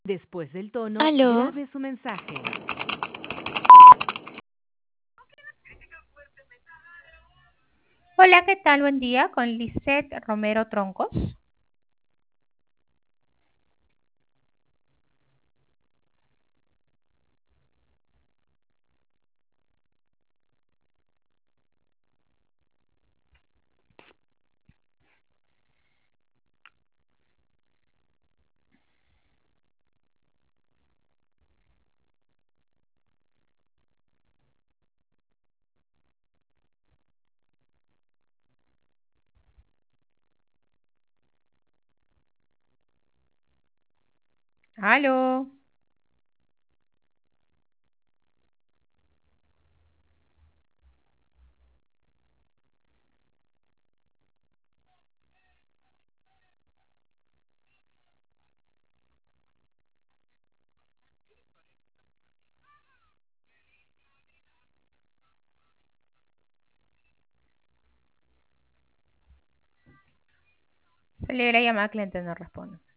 Después del tono, Aló, grabe su mensaje. Hola, ¿qué tal? Buen día, con Lisette Romero Troncos. Aló. Se le ve la llamada, cliente no responde.